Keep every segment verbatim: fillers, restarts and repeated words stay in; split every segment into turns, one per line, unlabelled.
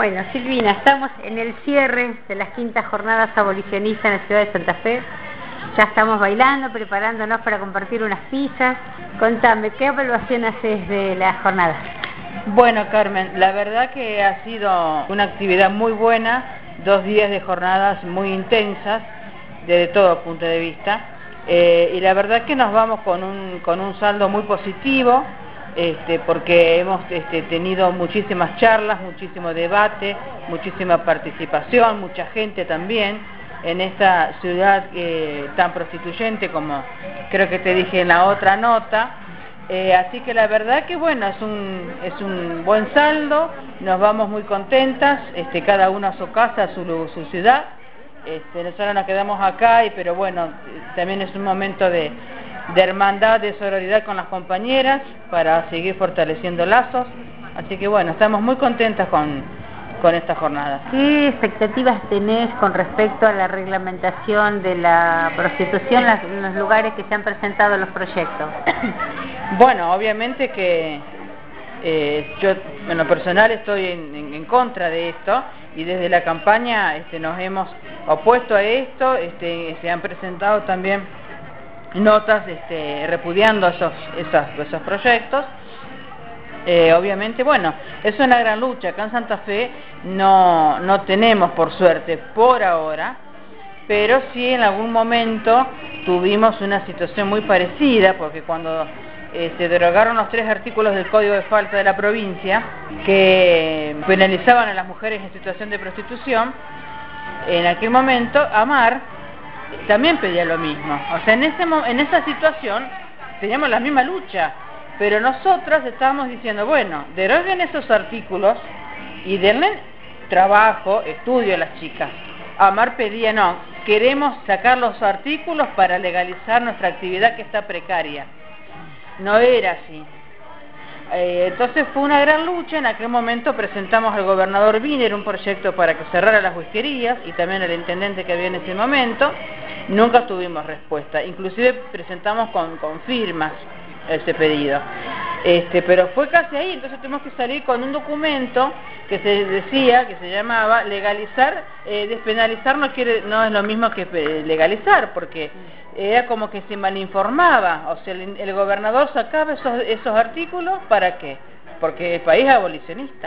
Bueno, Silvina, estamos en el cierre de las quintas jornadas abolicionistas en la ciudad de Santa Fe. Ya estamos bailando, preparándonos para compartir unas pizzas. Contame, ¿qué evaluación haces de las jornadas?
Bueno, Carmen, la verdad que ha sido una actividad muy buena, dos días de jornadas muy intensas, desde todo punto de vista, eh, y la verdad que nos vamos con un, con un saldo muy positivo, este, porque hemos este, tenido muchísimas charlas, muchísimo debate, muchísima participación, mucha gente también en esta ciudad eh, tan prostituyente como creo que te dije en la otra nota. Eh, así que la verdad que bueno, es un, es un buen saldo, nos vamos muy contentas, este, cada uno a su casa, a su, su ciudad. Este, nosotros nos quedamos acá, y, pero bueno, también es un momento de, de hermandad, de sororidad con las compañeras para seguir fortaleciendo lazos. Así que bueno, estamos muy contentas con, con esta jornada.
¿Qué expectativas tenés con respecto a la reglamentación de la prostitución en los lugares que se han presentado los proyectos?
Bueno, obviamente que eh, yo en lo personal estoy en, en, en contra de esto, y desde la campaña este, nos hemos opuesto a esto. Este, se han presentado también notas este, repudiando esos, esos, esos proyectos. Eh, obviamente, bueno, es una gran lucha. Acá en Santa Fe no, no tenemos, por suerte, por ahora, pero sí en algún momento tuvimos una situación muy parecida, porque cuando eh, se derogaron los tres artículos del Código de Falta de la provincia que penalizaban a las mujeres en situación de prostitución, en aquel momento AMAR también pedía lo mismo. O sea, en, ese, en esa situación teníamos la misma lucha, pero nosotras estábamos diciendo, bueno, deroguen esos artículos y denle trabajo, estudio a las chicas. AMAR pedía, no, queremos sacar los artículos para legalizar nuestra actividad que está precaria. No era así. Eh, entonces fue una gran lucha. En aquel momento presentamos al gobernador Wiener un proyecto para que cerrara las whiskerías, y también al intendente que había en ese momento. Nunca tuvimos respuesta, inclusive presentamos con, con firmas ese pedido, este, pero fue casi ahí. Entonces tuvimos que salir con un documento que se decía, que se llamaba legalizar, eh, despenalizar no quiere, no es lo mismo que legalizar, porque era como que se malinformaba. O sea, el, el gobernador sacaba esos, esos artículos, ¿para qué? Porque el país es abolicionista,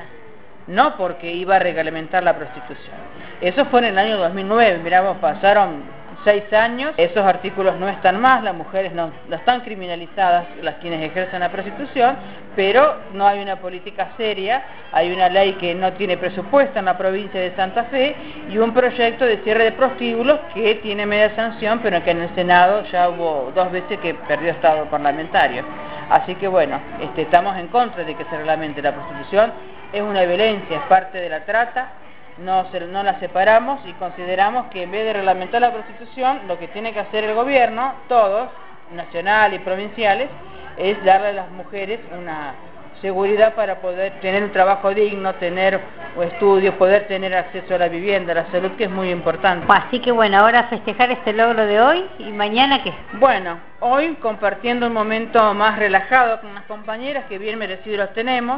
no porque iba a reglamentar la prostitución. Eso fue en el año dos mil nueve, miramos, pasaron seis años, esos artículos no están más, las mujeres no, no están criminalizadas, las quienes ejercen la prostitución, pero no hay una política seria. Hay una ley que no tiene presupuesto en la provincia de Santa Fe, y un proyecto de cierre de prostíbulos que tiene media sanción, pero que en el Senado ya hubo dos veces que perdió estado parlamentario. Así que bueno, este, estamos en contra de que se reglamente la prostitución. Es una violencia, es parte de la trata. No, se, no la separamos, y consideramos que en vez de reglamentar la prostitución, lo que tiene que hacer el gobierno, todos, nacional y provinciales, es darle a las mujeres una seguridad para poder tener un trabajo digno, tener estudios, poder tener acceso a la vivienda, a la salud, que es muy importante.
Así que bueno, ahora festejar este logro de hoy, ¿y mañana qué?
Bueno, hoy compartiendo un momento más relajado con las compañeras, que bien merecidos los tenemos.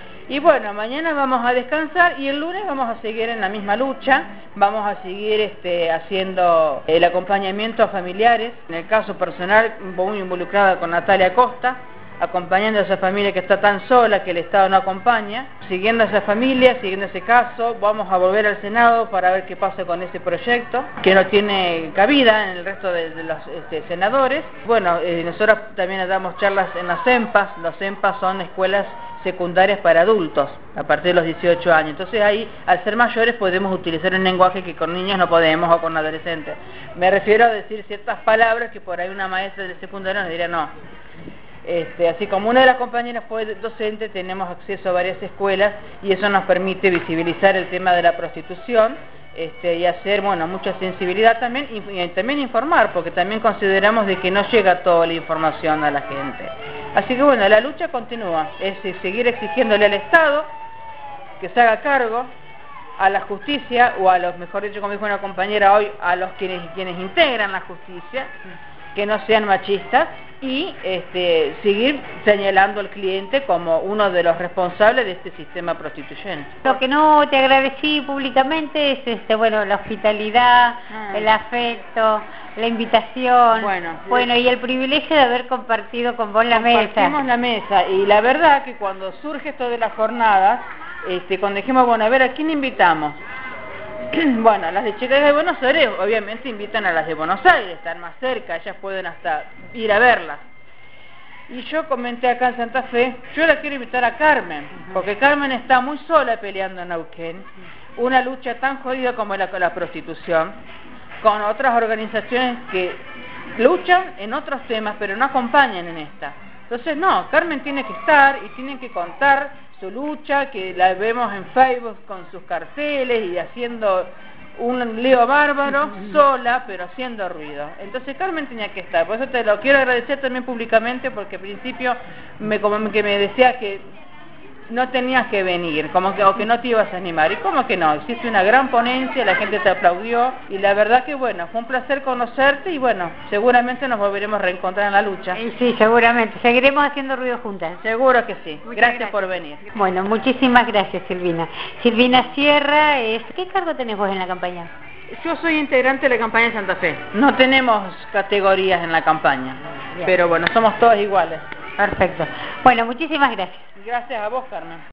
Y bueno, mañana vamos a descansar, y el lunes vamos a seguir en la misma lucha. Vamos a seguir este, haciendo el acompañamiento a familiares. En el caso personal, muy involucrada con Natalia Costa, acompañando a esa familia que está tan sola, que el Estado no acompaña. Siguiendo a esa familia, siguiendo ese caso, vamos a volver al Senado para ver qué pasa con ese proyecto, que no tiene cabida en el resto de, de los este, senadores. Bueno, eh, nosotros también damos charlas en las EMPAs. Las EMPAs son escuelas secundarias para adultos a partir de los dieciocho años. Entonces ahí, al ser mayores, podemos utilizar un lenguaje que con niños no podemos, o con adolescentes. Me refiero a decir ciertas palabras que por ahí una maestra de secundaria nos diría no. Este, así como una de las compañeras fue docente, tenemos acceso a varias escuelas, y eso nos permite visibilizar el tema de la prostitución, este, y hacer, bueno, mucha sensibilidad también, y, y también informar, porque también consideramos de que no llega toda la información a la gente. Así que bueno, la lucha continúa, es seguir exigiéndole al Estado que se haga cargo, a la justicia, o a los, mejor dicho, como dijo una compañera hoy, a los quienes, quienes integran la justicia, que no sean machistas y este, seguir señalando al cliente como uno de los responsables de este sistema prostituyente.
Lo que no te agradecí públicamente es este, bueno, la hospitalidad, ah. el afecto, la invitación,
bueno,
bueno y el privilegio de haber compartido con vos la mesa.
Compartimos la mesa y la verdad que cuando surge esto de las jornadas, este, cuando dijimos, bueno, a ver, ¿a quién invitamos? Bueno, las de Chile de Buenos Aires obviamente invitan a las de Buenos Aires, están más cerca, ellas pueden hasta ir a verlas. Y yo comenté acá en Santa Fe, yo la quiero invitar a Carmen, porque Carmen está muy sola peleando en Neuquén, una lucha tan jodida como la, la prostitución, con otras organizaciones que luchan en otros temas, pero no acompañan en esta. Entonces, no, Carmen tiene que estar y tiene que contar su lucha, que la vemos en Facebook con sus carteles y haciendo un lío bárbaro, sola, pero haciendo ruido. Entonces Carmen tenía que estar, por eso te lo quiero agradecer también públicamente, porque al principio me, como que me decía que no tenías que venir, como que, o que no te ibas a animar, y como que no, hiciste una gran ponencia, la gente te aplaudió, y la verdad que bueno, fue un placer conocerte, y bueno, seguramente nos volveremos a reencontrar en la lucha.
Sí, sí, seguramente, seguiremos haciendo ruido juntas.
Seguro que sí, gracias,
gracias
por venir.
Bueno, muchísimas gracias, Silvina. Silvina Sierra, es... ¿qué cargo tenés vos en la campaña?
Yo soy integrante de la campaña de Santa Fe. No tenemos categorías en la campaña, bien, pero bueno, somos todas iguales.
Perfecto. Bueno, muchísimas gracias.
Gracias a vos, Carmen.